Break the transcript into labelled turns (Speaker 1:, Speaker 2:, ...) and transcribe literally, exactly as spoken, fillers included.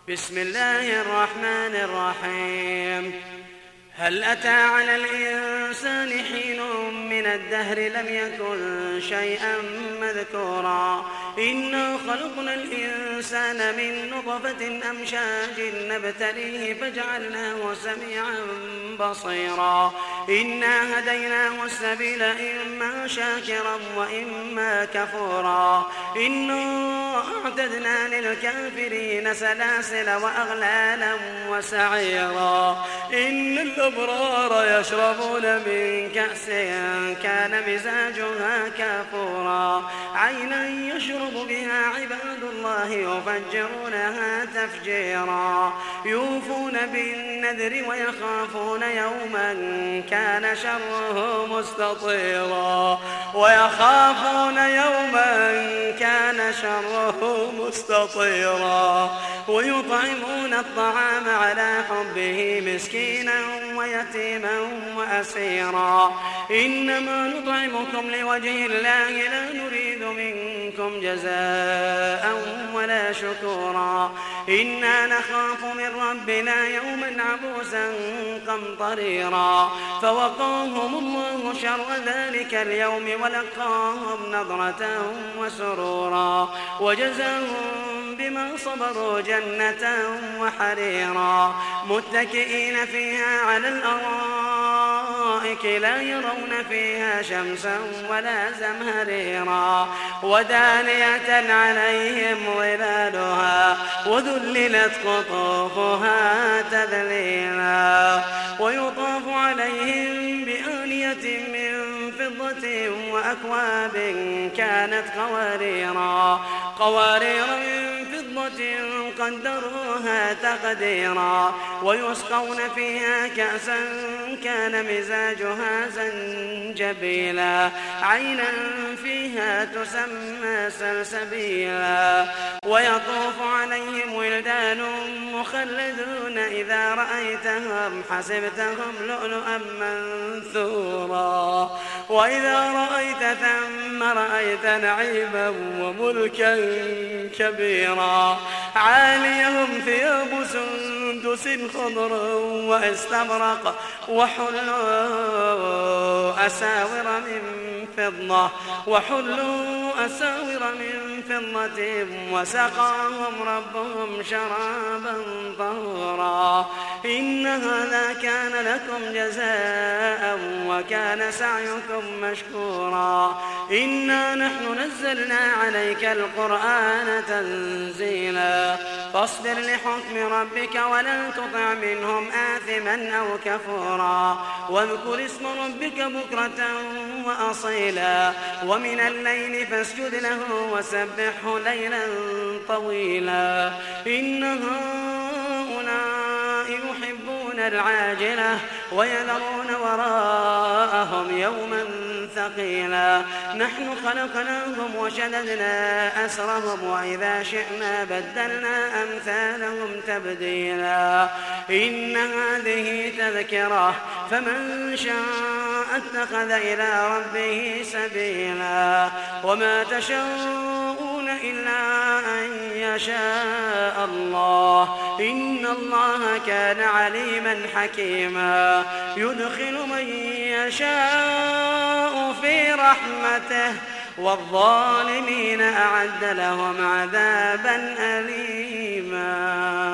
Speaker 1: بسم الله الرحمن الرحيم. هل أتى على الإنسان حين من الدهر لم يكن شيئا مذكورا إنا خلقنا الإنسان من نطفة أمشاج نبتليه فجعلناه سميعا بصيرا إنا هديناه السبيل إما شاكرا وإما كفورا إنا أعتدنا للكافرين سلاسل وأغلالا وسعيرا إن الأبرار يشربون من كأس كان مزاجها كافورا عينا يشرب بها عباد الله يفجرونها تفجيرا يوفون بالنذر ويخافون يوما كان شره مستطيرا ويخافون يوما كان شره مستطيرا ويطعمون الطعام على حبه مسكينا ويتيما وأسيرا إنما نطعمكم لوجه الله لا نريد منكم جزاء ولا شكورا إنا نخاف من ربنا يوما عبوسا قمطريرا فوقاهم الله شر ذلك اليوم ولقاهم نضرة وسرورا وجزاهم بما صبروا جنة وحريرا متكئين فيها على الأرائك لا يرون فيها شمسا ولا زمهريرا ودانية عليهم ظلالها وذللت قطوفها تذليلا ويطاف عليهم بآنية من فضة وأكواب كانت قواريرا قوارير من فضة قدروها تقديرا ويسقون فيها كأسا كان مزاجها زنجبيلا عينا فيها تسمى سلسبيلا ويطوف عليهم ولدان مخلدون إذا رأيتهم حسبتهم لؤلؤا منثورا وإذا رأيت ثم رأيت نعيما وملكا كبيرا عاليهم ثياب سندس خضر واستبرق وحلوا أساور من فضة وحلوا أساور من فضة وسقاهم ربهم شرابا طهورا إن هذا كان لكم جزاء وكان سعيكم مشكورا إنا نحن نزلنا عليك القرآن تنزيلا فاصبر لحكم ربك ولا تطع منهم آثما أو كفورا واذكر اسم ربك بكرة وأصيلا ومن الليل فاسجد له وسبحه ليلا طويلا إن هؤلاء يحبون العاجلة ويذرون وراءهم يوما ثقيلا نحن خلقناهم وشددنا أسرهم وإذا شئنا بدلنا أمثالهم تبديلا إن هذه تذكرة فمن شاء اتخذ إلى ربه سبيلا وما تشاءون إلا أن يشاء الله إن الله كان عليما حكيما يدخل من يشاء في رحمته والظالمين أعد لهم عذابا أليما.